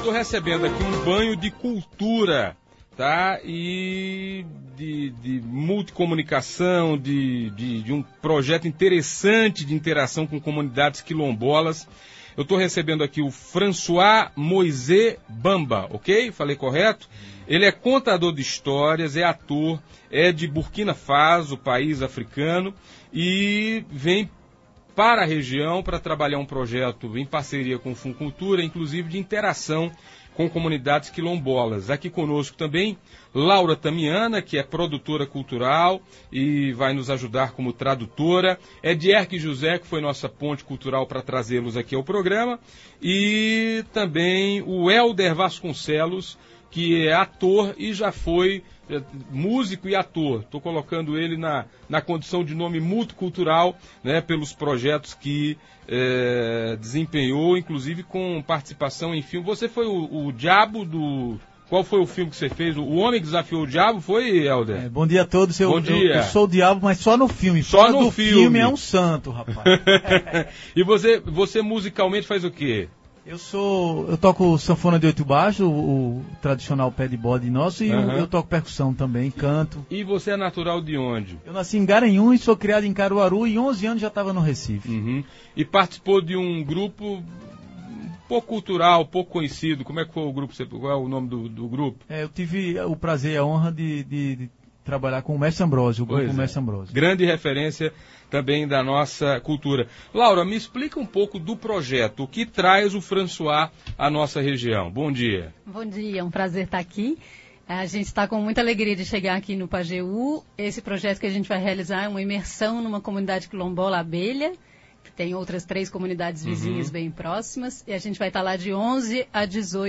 estou recebendo aqui um banho de cultura, tá? E de multicomunicação, de um projeto interessante de interação com comunidades quilombolas. Eu estou recebendo aqui o François Moisés Bamba, ok? Falei correto? Ele é contador de histórias, é ator, é de Burkina Faso, país africano, e vem para a região para trabalhar um projeto em parceria com o Funcultura, inclusive de interação com comunidades quilombolas. Aqui conosco também Laura Tamiana, que é produtora cultural e vai nos ajudar como tradutora. Edierque José, que foi nossa ponte cultural para trazê-los aqui ao programa. E também o Helder Vasconcelos, que é ator e já foi músico e ator. Estou colocando ele na condição de nome multicultural, né, pelos projetos que desempenhou, inclusive com participação em filme. Você foi o diabo do... Qual foi o filme que você fez? O Homem que Desafiou o Diabo, foi, Helder? Bom dia a todos. Bom dia. Eu sou o diabo, mas só no filme. Só Fora no do filme é um santo, rapaz. E você musicalmente faz o quê? Eu toco sanfona de 8 baixos, o tradicional pé de bode nosso, e eu toco percussão também, canto. E você é natural de onde? Eu nasci em Garanhuns e sou criado em Caruaru, e 11 anos já estava no Recife. E participou de um grupo pouco cultural, pouco conhecido. Como é que foi o grupo? Qual é o nome do grupo? Eu tive o prazer e a honra de trabalhar com o Mestre Ambrósio, o grupo Mestre Ambrósio. Grande referência também da nossa cultura. Laura, me explica um pouco do projeto, o que traz o François à nossa região. Bom dia. Bom dia, é um prazer estar aqui. A gente está com muita alegria de chegar aqui no Pajeú. Esse projeto que a gente vai realizar é uma imersão numa comunidade quilombola Abelha, que tem outras 3 comunidades vizinhas bem próximas. E a gente vai estar lá de 11 a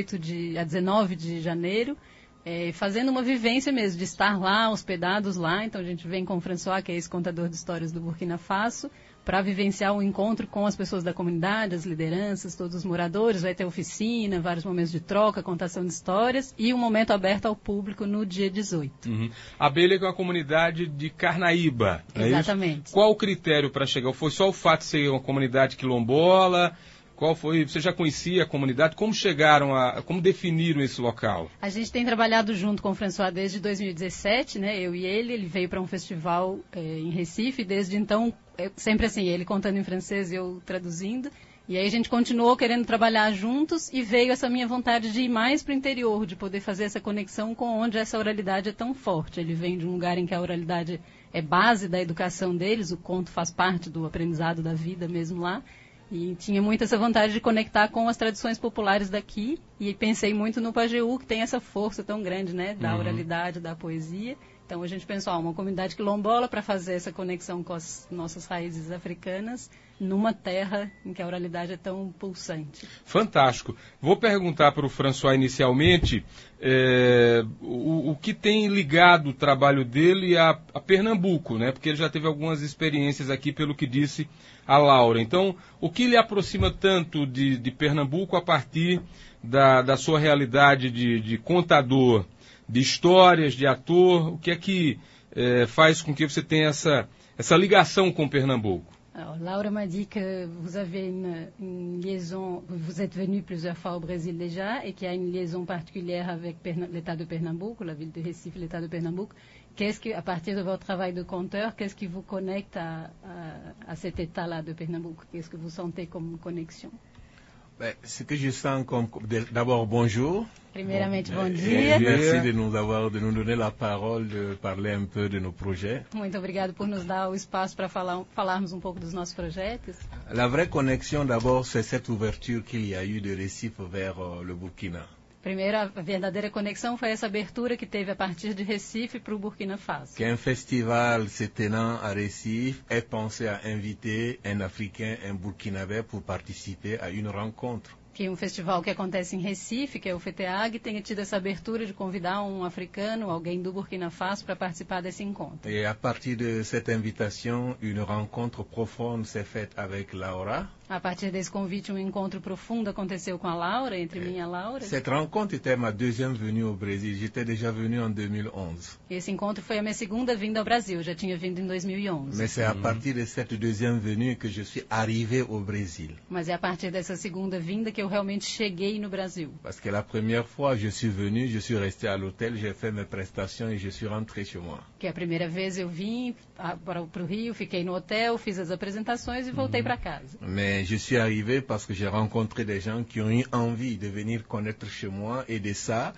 19 de janeiro, fazendo uma vivência mesmo, de estar lá, hospedados lá. Então a gente vem com o François, que é esse contador de histórias do Burkina Faso, para vivenciar o encontro com as pessoas da comunidade, as lideranças, todos os moradores. Vai ter oficina, vários momentos de troca, contação de histórias e um momento aberto ao público no dia 18. Abelha é uma comunidade de Carnaíba. Exatamente. Qual o critério para chegar? Foi só o fato de ser uma comunidade quilombola? Qual foi? Você já conhecia a comunidade? Como como definiram esse local? A gente tem trabalhado junto com o François desde 2017, né? Eu e ele veio para um festival em Recife, desde então, sempre assim, ele contando em francês e eu traduzindo. E aí a gente continuou querendo trabalhar juntos e veio essa minha vontade de ir mais para o interior, de poder fazer essa conexão com onde essa oralidade é tão forte. Ele vem de um lugar em que a oralidade é base da educação deles, o conto faz parte do aprendizado da vida mesmo lá. E tinha muito essa vontade de conectar com as tradições populares daqui. E pensei muito no Pajeú, que tem essa força tão grande, né? Da oralidade, da poesia. Então a gente pensou, uma comunidade quilombola para fazer essa conexão com as nossas raízes africanas, numa terra em que a oralidade é tão pulsante. Fantástico. Vou perguntar para o François inicialmente o que tem ligado o trabalho dele a Pernambuco, né? Porque ele já teve algumas experiências aqui, pelo que disse a Laura. Então, o que lhe aproxima tanto de Pernambuco a partir da sua realidade de contador, de histórias, de ator? O que é que faz com que você tenha essa ligação com Pernambuco? Alors, Laura m'a dit que vous avez une liaison, vous êtes venu plusieurs fois au Brésil déjà, et qu'il y a une liaison particulière avec l'État de Pernambouc, la ville de Recife, l'État de Pernambouc. Qu'est-ce que, à partir de votre travail de conteur, qu'est-ce qui vous connecte à cet État-là de Pernambouc? Qu'est-ce que vous sentez comme connexion? Ce que je sens d'abord, bonjour. Primeiramente, bom dia. Merci de nous donner la parole, de parler un peu de nos projets. Muito obrigado por nos dar o espaço para falarmos um pouco dos nossos projetos. La vraie connexion, d'abord, c'est cette ouverture qu'il y a eu de Recife vers le Burkina. Primeiro, a verdadeira conexão foi essa abertura que teve a partir de Recife para o Burkina Faso. Qu'un festival se tenant à Recife ait pensé à inviter un Africain, un Burkinabé, pour participer à une rencontre. Que um festival que acontece em Recife, que é o FETEAG, tenha tido essa abertura de convidar um africano, alguém do Burkina Faso, para participar desse encontro. Et à partir de cette invitation, une rencontre profonde s'est faite avec Laura. A partir desse convite, um encontro profundo aconteceu com a Laura, entre mim e a Laura. Cette rencontre était ma deuxième venue au Brésil. J'étais déjà venu en 2011. Esse encontro foi a minha segunda vinda ao Brasil, já tinha vindo em 2011. Mais c'est à partir de cette deuxième venue que je suis arrivé au Brésil. Mas é a partir dessa segunda vinda que eu realmente cheguei no Brasil. Parce que la première fois je suis venu, je suis resté à l'hôtel, j'ai fait mes prestations et je suis rentré chez moi. Que a primeira vez eu vim para o Rio, fiquei no hotel, fiz as apresentações e voltei para casa. Mais je suis arrivé parce que j'ai rencontré des gens qui ont eu envie de venir connaître chez moi et de ça,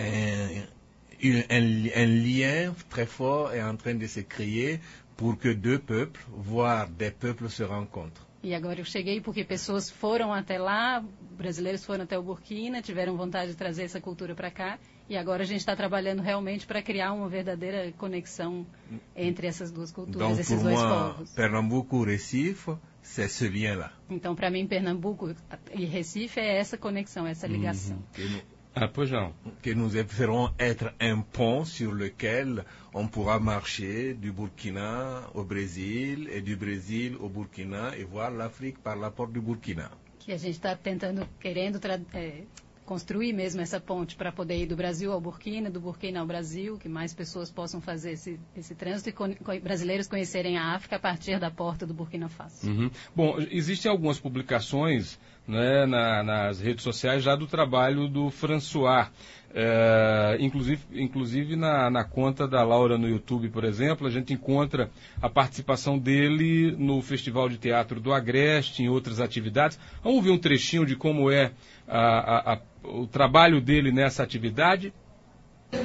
un lien très fort est en train de se créer pour que deux peuples, voire des peuples, se rencontrent. E agora eu cheguei porque pessoas foram até lá, brasileiros foram até o Burkina, tiveram vontade de trazer essa cultura para cá. E agora a gente está trabalhando realmente para criar uma verdadeira conexão entre essas duas culturas, Donc, esses dois povos. Pernambuco, Recife, c'est ce lien-là. Então, para mim, Pernambuco e Recife é essa conexão, essa ligação. Pois não. Que nous ferons être un pont sur lequel on pourra marcher du Burkina au Brésil et du Brésil au Burkina et voir l'Afrique par la porte du Burkina. Que a gente está querendo construir mesmo essa ponte para poder ir do Brasil ao Burkina, do Burkina ao Brasil, que mais pessoas possam fazer esse trânsito e brasileiros conhecerem a África a partir da porta do Burkina Faso. Bom, existem algumas publicações, né, nas redes sociais já do trabalho do François. Inclusive na conta da Laura no YouTube, por exemplo, a gente encontra a participação dele no Festival de Teatro do Agreste, em outras atividades. Vamos ver um trechinho de como é o trabalho dele nessa atividade? Vous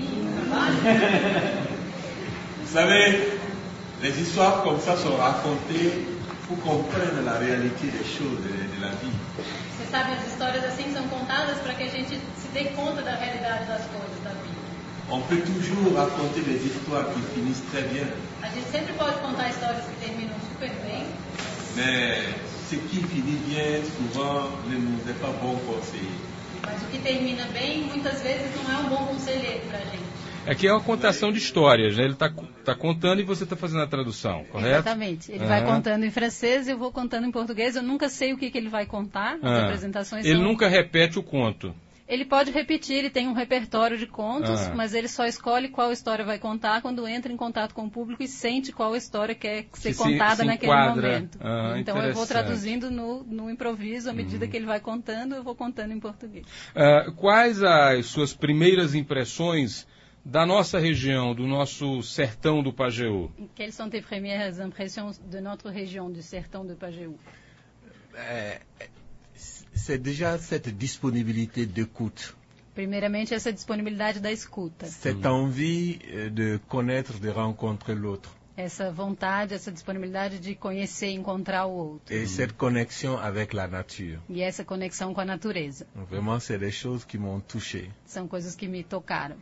savez, les histoires comme ça sont racontées pour comprendre la réalité des choses de la vie. Você sabe, as histórias assim são contadas para que a gente se dê conta da realidade das coisas da vida. On peut toujours raconter des histoires qui finissent très bien. A gente sempre pode contar histórias que terminam super bem. Mais ce qui finit bien, souvent, ne nous est pas bon conseiller. Mas o que termina bem, muitas vezes, não é um bom conselheiro para a gente. Aqui é uma contação de histórias, né? Ele está contando e você está fazendo a tradução, correto? Exatamente. Ele vai contando em francês e eu vou contando em português. Eu nunca sei o que ele vai contar. As apresentações Ele nunca repete o conto. Ele pode repetir, ele tem um repertório de contos, mas ele só escolhe qual história vai contar quando entra em contato com o público e sente qual história quer ser contada naquele momento. Então eu vou traduzindo no improviso, à medida que ele vai contando, eu vou contando em português. Quais as suas primeiras impressões da nossa região, do nosso sertão do Pajeú? Quelles sont tes premières impressions de notre région, du sertão do Pajeú? C'est déjà cette disponibilité d'écoute. Primeiramente, essa disponibilidade da escuta. Cette envie de connaître, de rencontrer l'autre. Essa vontade, essa disponibilidade de conhecer e encontrar o outro. Et cette connexion avec la nature. E essa conexão com a natureza. Vraiment, c'est des choses qui m'ont touché. São coisas que me tocaram.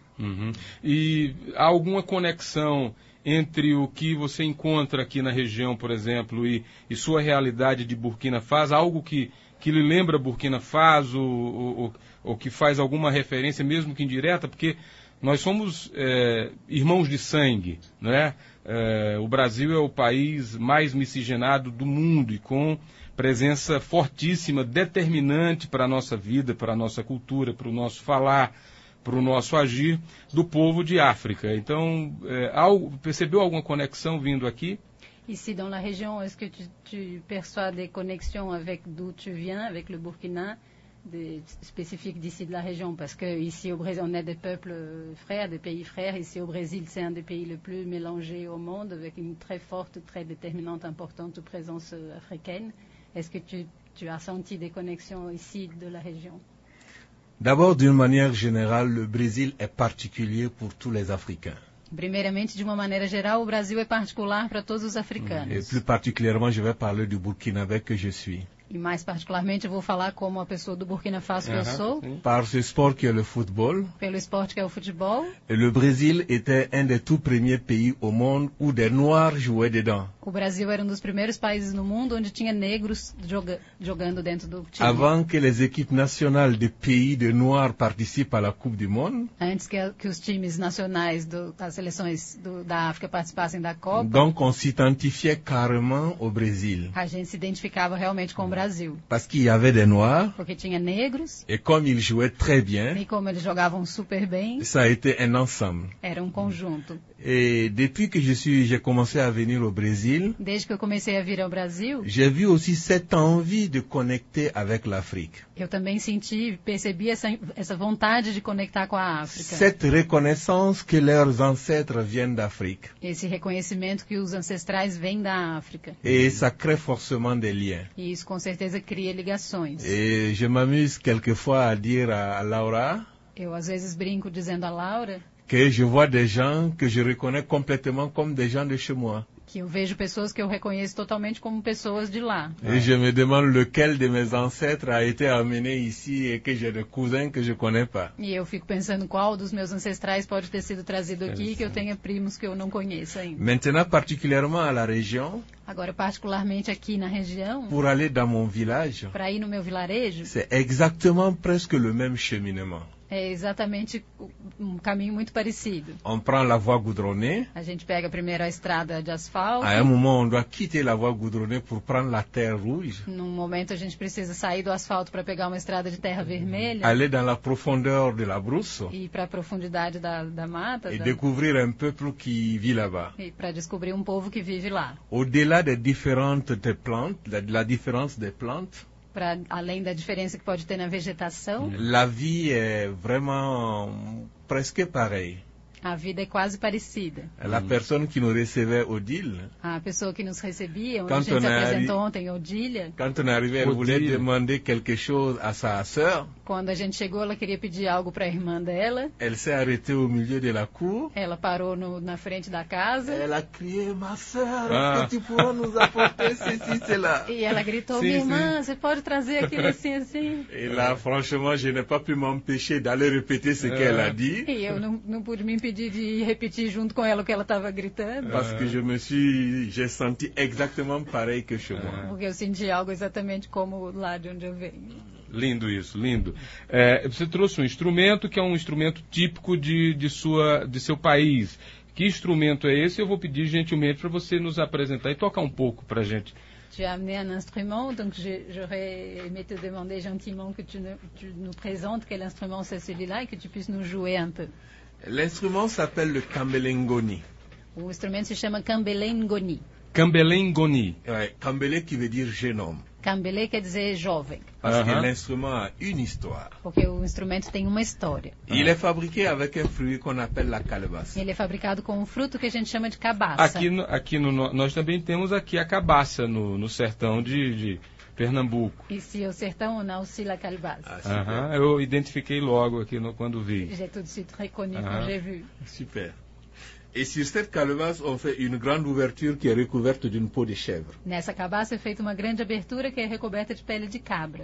E há alguma conexão entre o que você encontra aqui na região, por exemplo, e sua realidade de Burkina Faso? Algo que lhe lembra Burkina Faso, ou que faz alguma referência, mesmo que indireta? Porque nós somos irmãos de sangue, não é? O Brasil é o país mais miscigenado do mundo e com presença fortíssima, determinante para a nossa vida, para a nossa cultura, para o nosso falar, para o nosso agir do povo de África. Então, percebeu alguma conexão vindo aqui? Ici, dans la région, est-ce que tu perçois des connexions avec d'où tu viens, avec le Burkina, spécifiques d'ici de la région? Parce que ici au Brésil, on est des peuples frères, des pays frères. Ici au Brésil, c'est un des pays les plus mélangés au monde, avec une très forte, très déterminante, importante présence africaine. Est-ce que tu as senti des connexions ici de la région? D'abord, d'une manière générale, le Brésil est particulier pour tous les Africains. Primeiramente, de uma maneira geral, o Brasil é particular para todos os africanos. Et plus particulièrement, je vais parler du Burkinabé que je suis. E mais particularmente eu vou falar como a pessoa do Burkina Faso que eu sou. Par ce sport qui est le football. Pelo esporte que é o futebol. Et le Brésil était un des tout premiers pays au monde où des Noirs jouaient dedans. O Brasil era um dos primeiros países no mundo onde tinha negros jogando dentro do time. Avant que les équipes nationales des pays de Noirs participent à la Coupe du Monde. Antes que os times nacionais das seleções da África participassem da Copa. Donc on s'identifiait carrément au Brésil. A gente se identificava realmente com o Brasil. Brasil. Parce qu'il y avait des Noirs, Porque tinha negros, et comme ils jouaient très bien, e como eles jogavam super bem, ça a été un ensemble. era um conjunto. Et depuis que j'ai commencé à venir au Brésil, Desde que eu comecei a vir ao Brasil, j'ai vu aussi cette envie de connecter avec l'Afrique. eu também percebi essa vontade de conectar com a África. Cette reconnaissance que leurs ancêtres viennent d'Afrique. Esse reconhecimento que os ancestrais vêm da África. Et ça crée forcément des liens. E isso com certeza cria ligações. Et je m'amuse quelquefois à dire à Laura Eu às vezes brinco dizendo a Laura que je vois des gens que je reconnais complètement comme des gens de chez moi. que eu vejo pessoas que eu reconheço totalmente como pessoas de lá. Et je me demande lequel de mes ancêtres a été amené ici et que j'ai des cousins que je connais pas. E eu fico pensando qual dos meus ancestrais pode ter sido trazido aqui, que eu tenha primos que eu não conheço ainda. Maintenant, particulièrement à la région, Agora, particularmente aqui na região, pour aller dans mon village, para ir no meu vilarejo, c'est exactement presque le même cheminement. é exatamente um caminho muito parecido. On prend la voie goudronnée. A gente pega primeiro a estrada de asfalto. À un moment, on doit quitter la voie goudronnée pour prendre la terre rouge, Num momento a gente precisa sair do asfalto para pegar uma estrada de terra vermelha aller dans la profondeur de la brousse e ir para a profundidade da mata et découvrir un peuple qui vit là-bas. e para descobrir um povo que vive lá. Au-delà des différentes des plantes, de la différence des plantes, Para além da diferença que pode ter na vegetação, la vie est vraiment presque pareille. a vida é quase parecida. La personne qui nous recevait, Odile, A pessoa que nos recebia, onde Quand a gente on se a apresentou ontem, Odília, quand on est arrivé, elle voulait Odile. demander quelque chose à sa sœur. quando a gente chegou, ela queria pedir algo para a irmã dela. Elle s'est arrêtée au milieu de la cour. Ela parou na frente da casa Elle a crié, ma sœur, Ah. est-ce que tu pourras nous apporter ceci, cela? e ela gritou: Sim, minha irmã, você pode trazer aquilo assim, assim? Et là, franchement, je n'ai pas pu m'empêcher d'aller répéter ce qu'elle a dit. E eu não pude me impedir de repetir junto com ela o que ela estava gritando, Parce que j'ai senti exactement pareil que chez moi. porque eu senti algo exatamente como lá de onde eu venho. Lindo isso, lindo. Você trouxe um instrumento que é um instrumento típico de seu país. Que instrumento é esse? Eu vou pedir gentilmente para você nos apresentar e tocar um pouco para a gente. Tu as amené un instrument, donc j'aurais aimé te demander gentiment que tu nous présentes quel instrument c'est celui-là et que tu puisses nous jouer un peu. L'instrument s'appelle le kambelengoni. O instrumento se chama Kambele Ngoni. Kambele Ngoni. Ouais, kambele qui veut dire jeune homme. Kambele quer dizer jovem, Parce que Uh-huh. l'instrument a une histoire. porque o instrumento tem uma história. Il est fabriqué avec un fruit qu'on appelle la calebasse. Ele é fabricado com um fruto que a gente chama de cabaça. Nós também temos aqui a cabaça no sertão de Pernambuco. Ici au sertão, on a aussi la calebasse. Ah, super. Aham, eu identifiquei logo aqui quando vi. J'ai tout de suite reconnu Ah. quand j'ai vu. Super. Et sur cette calebasse, on fait une grande ouverture qui est recouverte d'une peau de chèvre. Nessa cabaça é feita uma grande abertura que é recoberta de pele de cabra.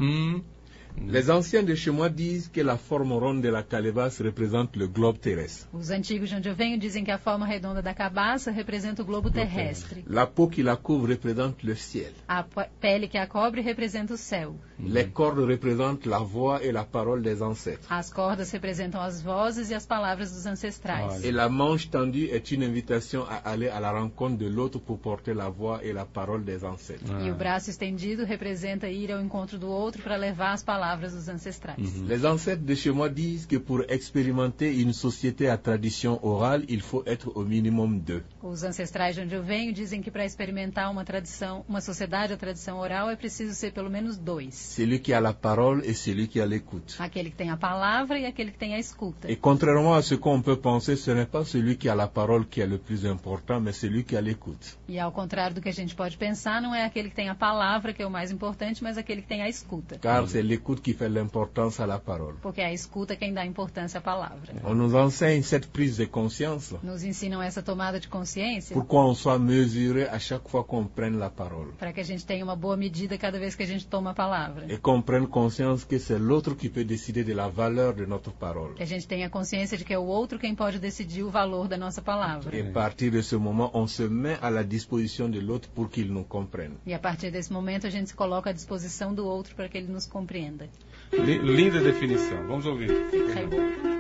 Les anciens de chez moi disent que la forme ronde de la calebasse représente le globe terrestre. Os antigos de onde eu venho dizem que a forma redonda da cabaça representa o globo terrestre. La peau qui la couvre représente le ciel. A pele que a cobre representa o céu. Les cordes représentent la voix et la parole des ancêtres. As cordas representam as vozes e as palavras dos ancestrais. Et la manche tendue est une invitation à aller à la rencontre de l'autre pour porter la voix et la parole des ancêtres. E o braço estendido representa ir ao encontro do outro para levar as palavras dos ancestrais. Les ancêtres de chez moi disent que pour expérimenter une société à tradition orale, il faut être au minimum deux. Os ancestrais de onde eu venho dizem que para experimentar uma sociedade à tradição oral é preciso ser pelo menos dois. Celui qui a la parole et celui qui a l'écoute. Aquele que tem a palavra e aquele que tem a escuta. Et contrairement à ce qu'on peut penser, ce n'est pas celui qui a la parole qui est le plus important, mais celui qui a l'écoute. E ao contrário do que a gente pode pensar, não é aquele que tem a palavra que é o mais importante, mas aquele que tem a escuta. Car c'est l'écoute qui fait l'importance à la parole. Porque é a escuta quem dá importância à palavra. On nous enseigne cette prise de conscience Nos ensinam essa tomada de consciência pour qu'on soit mesuré à chaque fois qu'on prenne la parole. para que a gente tenha uma boa medida cada vez que a gente toma a palavra. Et qu'on prenne conscience que c'est l'autre qui peut décider de la valeur de notre parole. Que a gente tenha consciência de que é o outro quem pode decidir o valor da nossa palavra. Et à partir de ce moment, on se met à la disposition de l'autre pour qu'il nous comprenne. E a partir desse momento a gente se coloca à disposição do outro para que ele nos compreenda. Linda definição. Vamos ouvir. Très beau.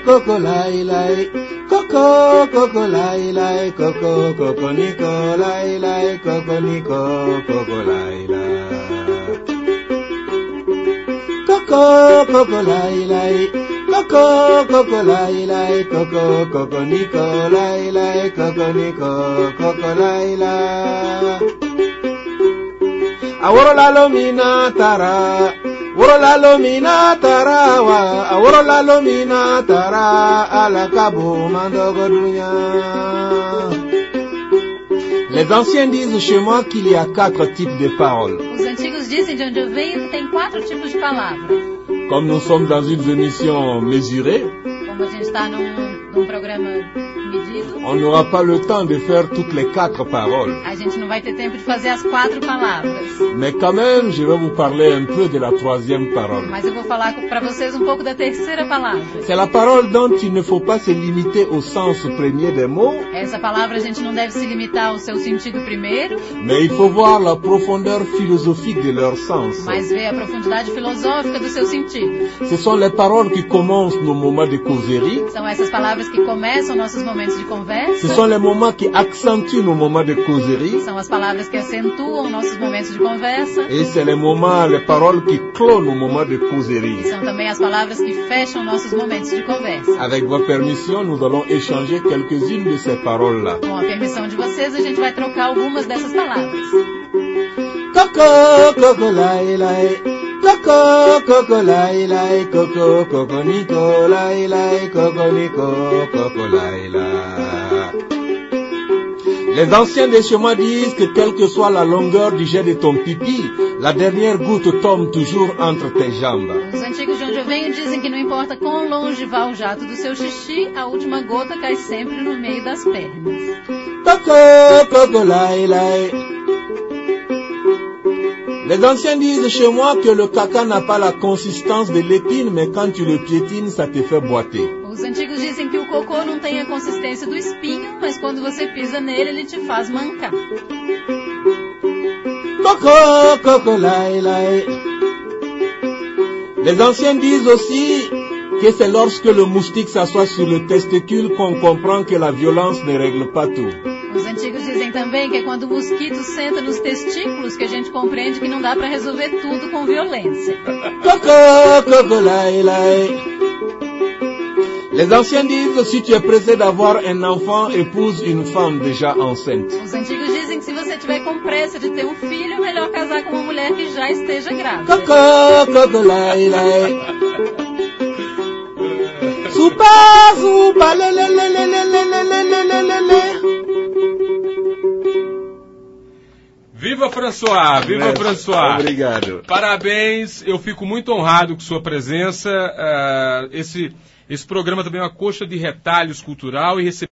coco lai lai, coco coco lai lai, coco coco nico lai lai, coco nico coco lai lai, coco coco lai lai, coco coco lai lai, coco coco nico lai lai, coco nico coco lai lai. Aworo la lomina tara, woro la lomina tara wa, aworo la lomina tara, ala kabo mandogo dunya. Les anciens disent chez moi qu'il y a 4 types de paroles. Os antigos dizem de onde eu venho que tem 4 tipos de palavras. Comme nous sommes dans une émission mesurée, Como a gente está num programa medido, on n'aura pas le temps de faire toutes les 4 paroles. a gente não vai ter tempo de fazer as 4 palavras. Mais quand même, je vais vous parler un peu de la 3e parole. Mas eu vou falar para vocês um pouco da terceira palavra. C'est la parole dont il ne faut pas se limiter au sens premier des mots, Essa palavra a gente não deve se limitar ao seu sentido primeiro, mais il faut voir la profondeur philosophique de leur sens. mas ver a profundidade filosófica do seu sentido. Ce sont les paroles qui commencent nos moments de causerie. São essas palavras que começam nossos momentos de conversa. Ce sont les moments qui accentuent nos moments de causerie. São as palavras que acentuam nossos momentos de conversa. Et c'est les moments, les paroles qui clôt nos moments de E causerie. são também as palavras que fecham nossos momentos de conversa. Avec votre permission, nous allons échanger quelques-unes de ces paroles-là. Com a permissão de vocês, a gente vai trocar algumas dessas palavras. Coco, coco, lai, lai. Coco, coco, lai, lai. Coco, coco, nico, lai, lai. Coco, nico, coco, lai, lai. Les anciens de chez moi disent que quelle que soit la longueur du jet de ton pipi, la dernière goutte tombe toujours entre tes jambes. Os antigos de onde eu venho dizem que não importa quão longe vá o jato do seu xixi, a última gota cai sempre no meio das pernas. Coco, coco, lai, lai. Les anciens disent chez moi que le caca n'a pas la consistance de l'épine, mais quand tu le piétines, ça te fait boiter. Os antigos dizem que o cocô não tem a consistência do espinho, mas quando você pisa nele, ele te faz mancar. Coco, coco, lai, lai. Les anciens disent aussi que c'est lorsque le moustique s'assoit sur le testicule qu'on comprend que la violence ne règle pas tout. Os antigos dizem também que é quando o mosquito senta nos testículos que a gente compreende que não dá para resolver tudo com violência. Coco, coco, lai, lai. Les anciens disent si tu es pressé d'avoir un enfant, épouse une femme déjà enceinte. Os antigos dizem que se você tiver com pressa de ter um filho, é melhor casar com uma mulher que já esteja grávida. Coco, coco, lai, lai. Soupa, soupa, le, le, le, le, le, le, le, le, le, le, le. Viva François, viva François. Obrigado. Parabéns, eu fico muito honrado com sua presença. Esse programa também é uma coxa de retalhos cultural e